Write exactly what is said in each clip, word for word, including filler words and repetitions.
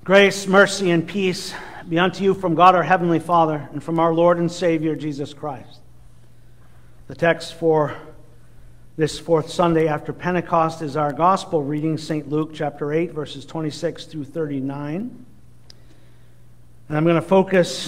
Grace, mercy, and peace be unto you from God our Heavenly Father and from our Lord and Savior Jesus Christ. The text for this fourth Sunday after Pentecost is our gospel reading, Saint Luke chapter eight, verses twenty-six through thirty-nine. And I'm going to focus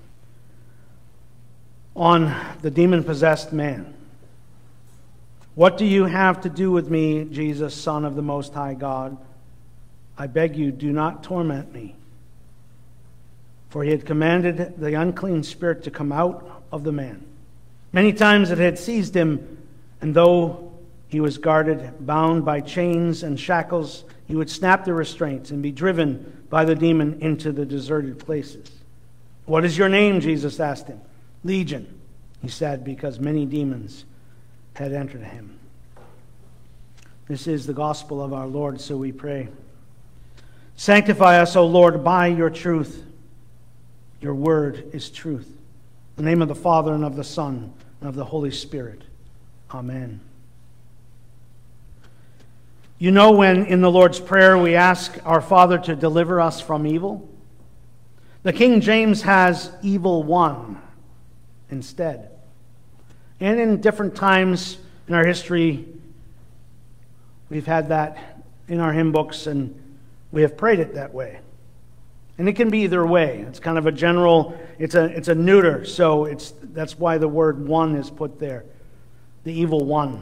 on the demon-possessed man. What do you have to do with me, Jesus, Son of the Most High God? I beg you, do not torment me. For he had commanded the unclean spirit to come out of the man. Many times it had seized him, and though he was guarded, bound by chains and shackles, he would snap the restraints and be driven by the demon into the deserted places. What is your name? Jesus asked him. Legion, he said, because many demons had entered him. This is the gospel of our Lord, so we pray. Sanctify us, O Lord, by your truth. Your word is truth. In the name of the Father, and of the Son, and of the Holy Spirit. Amen. You know when in the Lord's Prayer we ask our Father to deliver us from evil? The King James has evil one instead. And in different times in our history, we've had that in our hymn books, and we have prayed it that way. And it can be either way. It's kind of a general, it's a it's a neuter, so it's that's why the word one is put there. The evil one.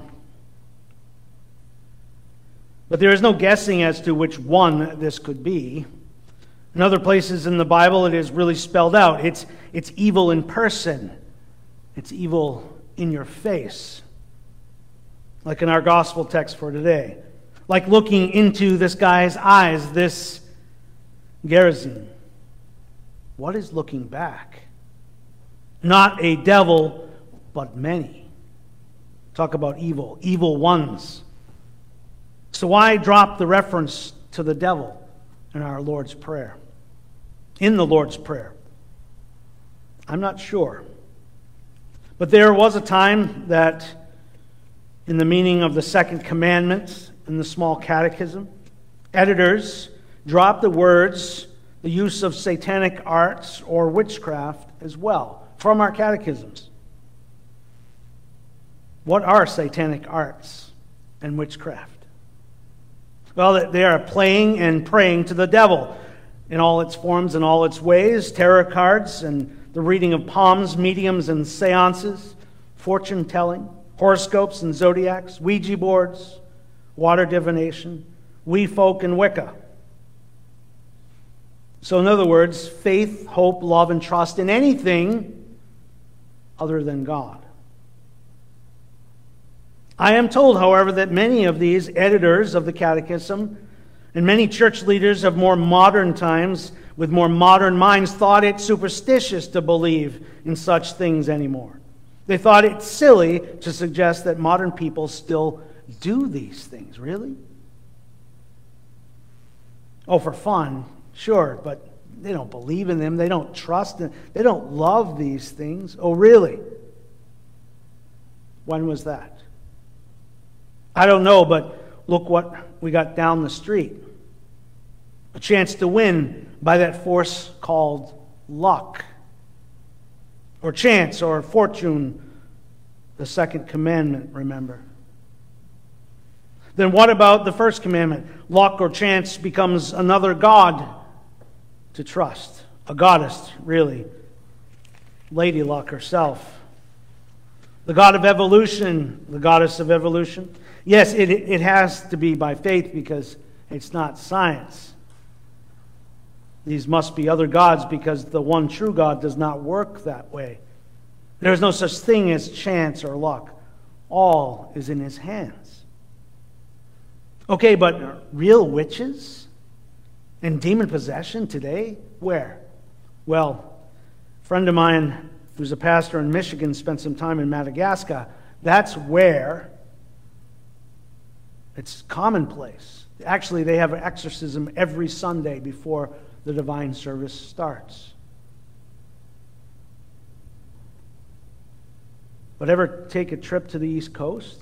But there is no guessing as to which one this could be. In other places in the Bible, it is really spelled out. It's it's evil in person. It's evil in your face. Like in our gospel text for today. Like looking into this guy's eyes, this Gerasene. What is looking back? Not a devil, but many. Talk about evil, evil ones. So why drop the reference to the devil in our Lord's Prayer? In the Lord's Prayer? I'm not sure. But there was a time that, in the meaning of the second commandment in the small catechism, editors dropped the words, the use of satanic arts or witchcraft as well, from our catechisms. What are satanic arts and witchcraft? Well, they are playing and praying to the devil in all its forms and all its ways, tarot cards and the reading of palms, mediums and seances, fortune-telling, horoscopes and zodiacs, Ouija boards, water divination, wee folk and Wicca. So in other words, faith, hope, love, and trust in anything other than God. I am told, however, that many of these editors of the Catechism and many church leaders of more modern times with more modern minds thought it superstitious to believe in such things anymore. They thought it silly to suggest that modern people still do these things. Really? Oh, for fun, sure, but they don't believe in them. They don't trust them. They don't love these things. Oh, really? When was that? I don't know, but look what we got down the street. A chance to win by that force called luck. Or chance, or fortune, the second commandment, remember. Then what about the first commandment? Luck or chance becomes another god to trust. A goddess, really. Lady Luck herself. The god of evolution, the goddess of evolution. Yes, it, it has to be by faith because it's not science. These must be other gods because the one true God does not work that way. There is no such thing as chance or luck. All is in his hands. Okay, but real witches and demon possession today? Where? Well, a friend of mine who's a pastor in Michigan spent some time in Madagascar. That's where it's commonplace. Actually, they have an exorcism every Sunday before the divine service starts. But ever take a trip to the East Coast?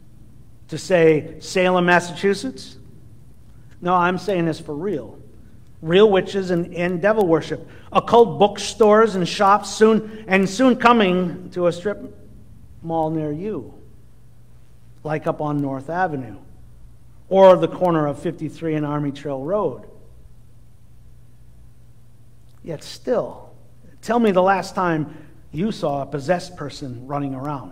To say Salem, Massachusetts? No, I'm saying this for real. real witches and, and devil worship, occult bookstores and shops, soon and soon coming to a strip mall near you, like up on North Avenue, or the corner of fifty-three and Army Trail Road. Yet still, tell me the last time you saw a possessed person running around.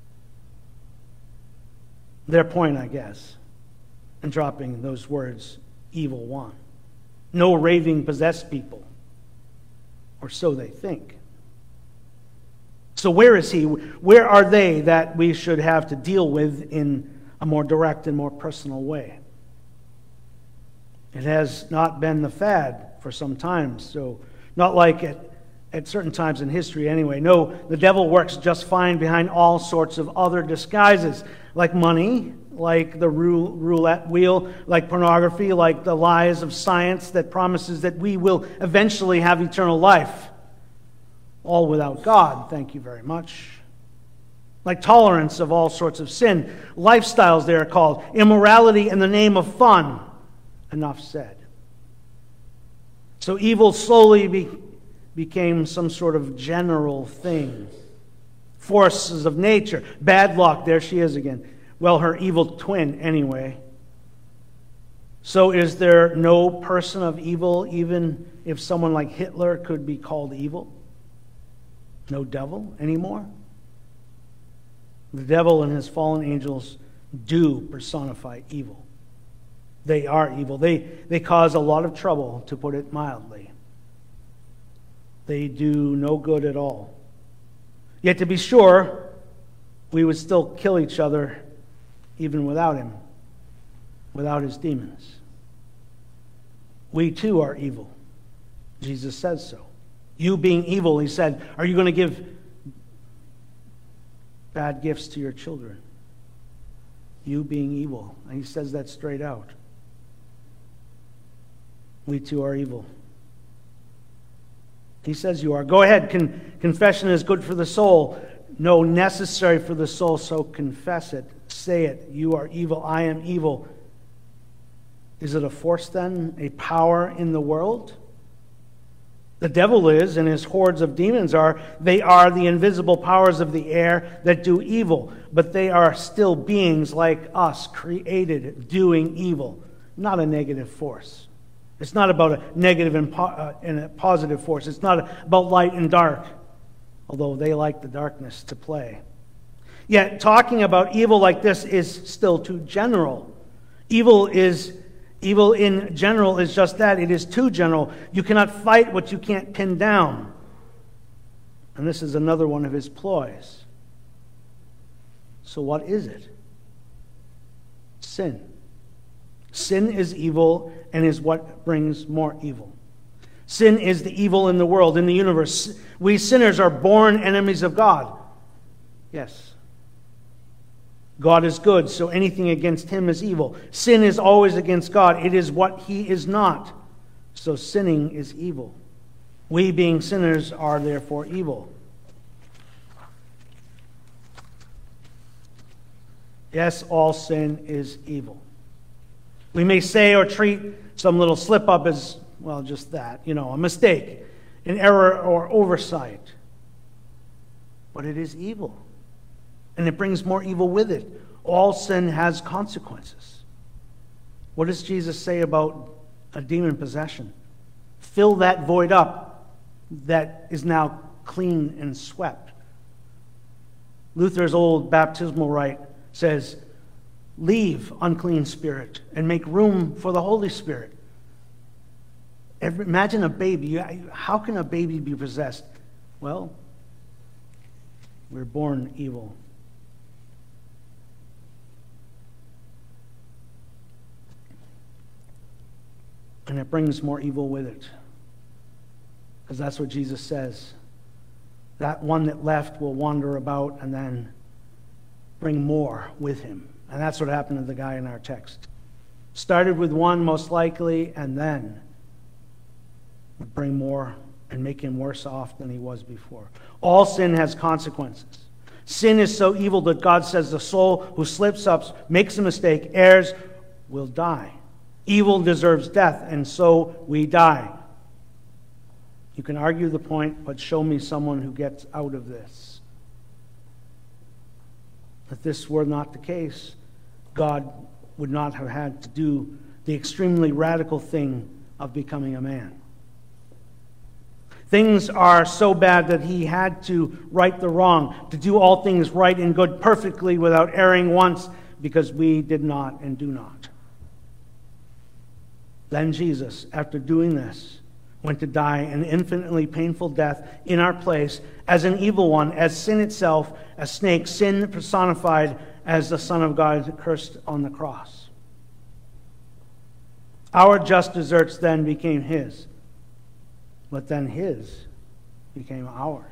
Their point, I guess, in dropping those words, evil one. No raving possessed people, or so they think. So where is he? Where are they that we should have to deal with in a more direct and more personal way? It has not been the fad for some time, so not like at, at certain times in history anyway. No, the devil works just fine behind all sorts of other disguises, like money, like the roulette wheel, like pornography, like the lies of science that promises that we will eventually have eternal life. All without God, thank you very much. Like tolerance of all sorts of sin, lifestyles they are called, immorality in the name of fun. Enough said. So evil slowly be, became some sort of general thing. Forces of nature, bad luck, there she is again. Well, her evil twin, anyway. So is there no person of evil, even if someone like Hitler could be called evil? No devil anymore? The devil and his fallen angels do personify evil. They are evil. They, they cause a lot of trouble, to put it mildly. They do no good at all. Yet to be sure, we would still kill each other even without him, without his demons. We too are evil. Jesus says so. You being evil, he said, are you going to give bad gifts to your children? You being evil. And he says that straight out. We too are evil. He says you are. Go ahead. Con- confession is good for the soul. No, necessary for the soul, so confess it. Say it. You are evil. I am evil. Is it a force then? A power in the world? The devil is, and his hordes of demons are. They are the invisible powers of the air that do evil. But they are still beings like us, created, doing evil. Not a negative force. It's not about a negative and, po- uh, and a positive force. It's not about light and dark, although they like the darkness to play. Yet talking about evil like this is still too general. Evil is evil in general is just that. It is too general. You cannot fight what you can't pin down. And this is another one of his ploys. So what is it? Sin. Sin is evil and is what brings more evil. Sin is the evil in the world, in the universe. We sinners are born enemies of God. Yes. God is good, so anything against him is evil. Sin is always against God. It is what he is not. So sinning is evil. We, being sinners, are therefore evil. Yes, all sin is evil. We may say or treat some little slip-up as, well, just that, you know, a mistake, an error or oversight. But it is evil. And it brings more evil with it. All sin has consequences. What does Jesus say about a demon possession? Fill that void up that is now clean and swept. Luther's old baptismal rite says, leave unclean spirit and make room for the Holy Spirit. Every, imagine a baby. How can a baby be possessed? Well, we're born evil. And it brings more evil with it. Because that's what Jesus says. That one that left will wander about and then bring more with him. And that's what happened to the guy in our text. Started with one, most likely, and then would bring more and make him worse off than he was before. All sin has consequences. Sin is so evil that God says the soul who slips up, makes a mistake, errs, will die. Evil deserves death, and so we die. You can argue the point, but show me someone who gets out of this. If this were not the case, God would not have had to do the extremely radical thing of becoming a man. Things are so bad that he had to right the wrong, to do all things right and good perfectly without erring once, because we did not and do not. Then Jesus, after doing this, went to die an infinitely painful death in our place as an evil one, as sin itself, as snake, sin personified as the Son of God cursed on the cross. Our just deserts then became his, but then his became ours.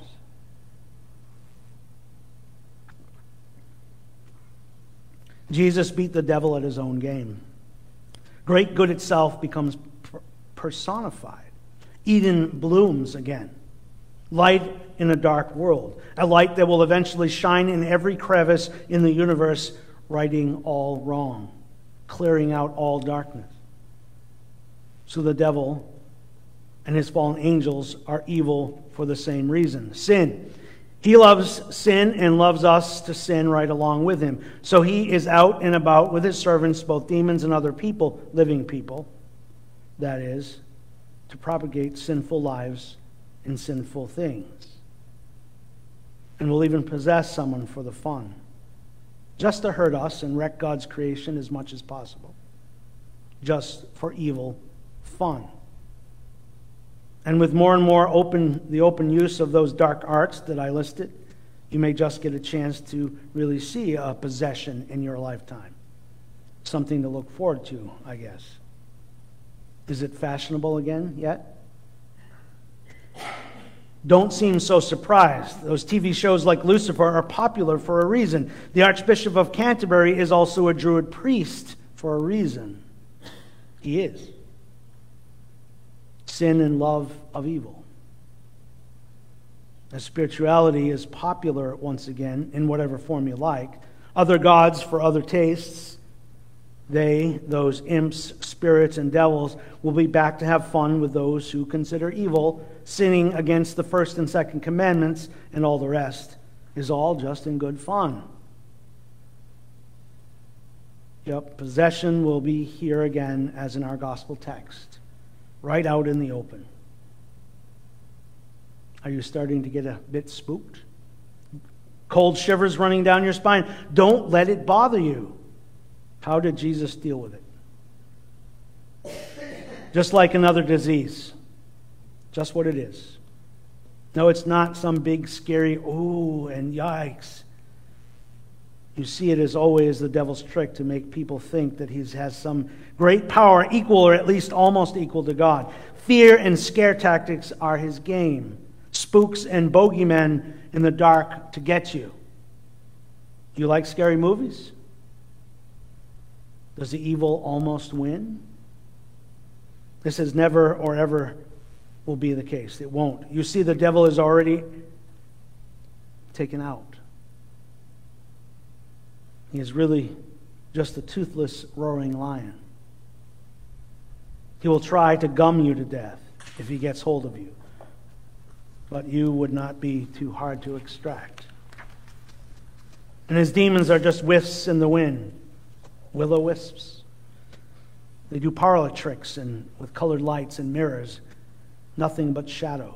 Jesus beat the devil at his own game. Great good itself becomes personified. Eden blooms again. Light in a dark world. A light that will eventually shine in every crevice in the universe, righting all wrong, clearing out all darkness. So the devil and his fallen angels are evil for the same reason. Sin. He loves sin and loves us to sin right along with him. So he is out and about with his servants, both demons and other people, living people, that is, to propagate sinful lives and sinful things. And will even possess someone for the fun, just to hurt us and wreck God's creation as much as possible, just for evil fun. And with more and more open, the open use of those dark arts that I listed, you may just get a chance to really see a possession in your lifetime. Something to look forward to, I guess. Is it fashionable again yet? Don't seem so surprised. Those T V shows like Lucifer are popular for a reason. The Archbishop of Canterbury is also a Druid priest for a reason. He is. Sin and love of evil. As spirituality is popular once again, in whatever form you like, other gods for other tastes, they, those imps, spirits, and devils, will be back to have fun with those who consider evil, sinning against the first and second commandments, and all the rest is all just in good fun. Yep, possession will be here again as in our gospel text. Right out in the open. Are you starting to get a bit spooked? Cold shivers running down your spine. Don't let it bother you. How did Jesus deal with it? Just like another disease. Just what it is. No, it's not some big scary, ooh, and yikes. You see it as always the devil's trick to make people think that he has some great power equal or at least almost equal to God. Fear and scare tactics are his game. Spooks and bogeymen in the dark to get you. You like scary movies? Does the evil almost win? This is never or ever will be the case. It won't. You see, the devil is already taken out. He is really just a toothless, roaring lion. He will try to gum you to death if he gets hold of you. But you would not be too hard to extract. And his demons are just wisps in the wind. Will-o-wisps. They do parlor tricks and with colored lights and mirrors. Nothing but shadows.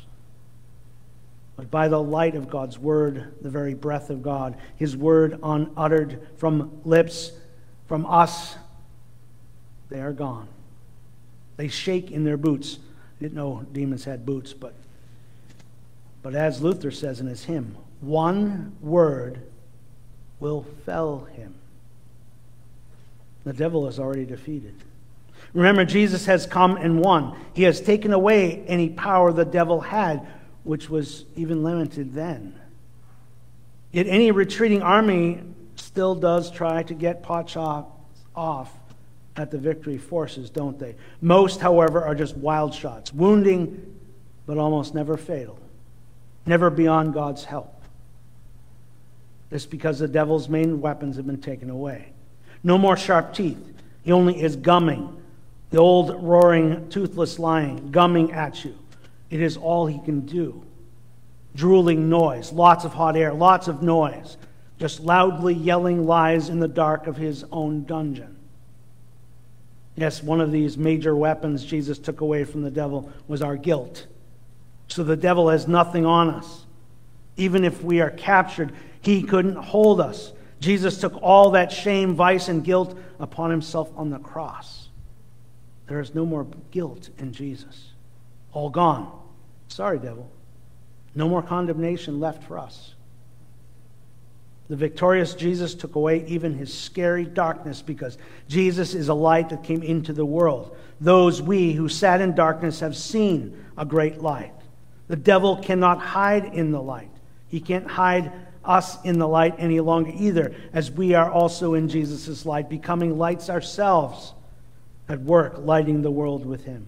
But by the light of God's word, the very breath of God, his word unuttered from lips, from us, they are gone. They shake in their boots. I didn't know demons had boots, but, but as Luther says in his hymn, one word will fell him. The devil is already defeated. Remember, Jesus has come and won. He has taken away any power the devil had, which was even limited then. Yet any retreating army still does try to get pot shots off at the victory forces, don't they? Most, however, are just wild shots, wounding, but almost never fatal, never beyond God's help. This is because the devil's main weapons have been taken away. No more sharp teeth. He only is gumming, The old roaring, toothless lion gumming at you. It is all he can do. Drooling noise, lots of hot air, lots of noise. Just loudly yelling lies in the dark of his own dungeon. Yes, one of these major weapons Jesus took away from the devil was our guilt. So the devil has nothing on us. Even if we are captured, he couldn't hold us. Jesus took all that shame, vice, and guilt upon himself on the cross. There is no more guilt in Jesus. All gone. Sorry, devil. No more condemnation left for us. The victorious Jesus took away even his scary darkness, because Jesus is a light that came into the world. Those we who sat in darkness have seen a great light. The devil cannot hide in the light. He can't hide us in the light any longer either, as we are also in Jesus' light, becoming lights ourselves, at work lighting the world with him.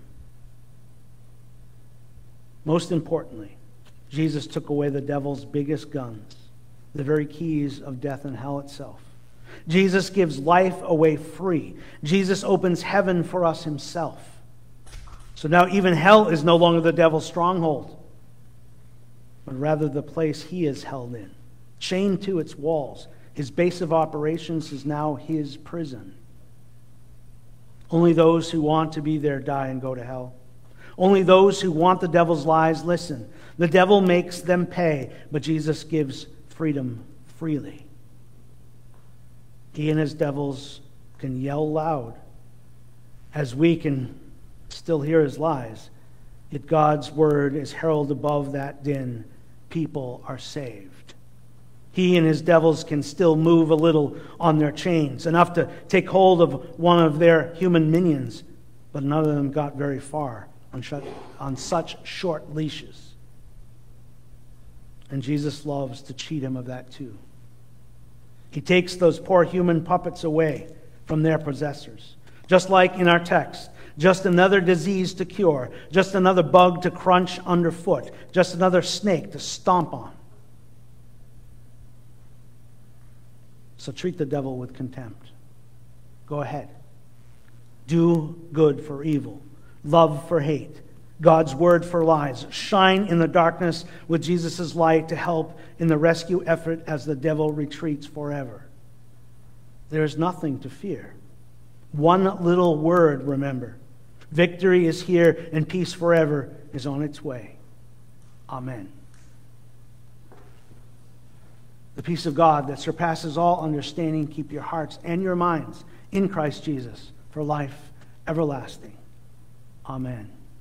Most importantly, Jesus took away the devil's biggest guns, the very keys of death and hell itself. Jesus gives life away free. Jesus opens heaven for us himself. So now even hell is no longer the devil's stronghold, but rather the place he is held in. Chained to its walls, his base of operations is now his prison. Only those who want to be there die and go to hell. Only those who want the devil's lies listen. The devil makes them pay, but Jesus gives freedom freely. He and his devils can yell loud, as we can still hear his lies. Yet God's word is heralded above that din. People are saved. He and his devils can still move a little on their chains, enough to take hold of one of their human minions, but none of them got very far on, sh- on such short leashes. And Jesus loves to cheat him of that too. He takes those poor human puppets away from their possessors. Just like in our text, just another disease to cure, just another bug to crunch underfoot, just another snake to stomp on. So treat the devil with contempt. Go ahead. Do good for evil, love for hate, God's word for lies. Shine in the darkness with Jesus' light to help in the rescue effort as the devil retreats forever. There is nothing to fear. One little word, remember. Victory is here and peace forever is on its way. Amen. The peace of God that surpasses all understanding, keep your hearts and your minds in Christ Jesus for life everlasting. Amen.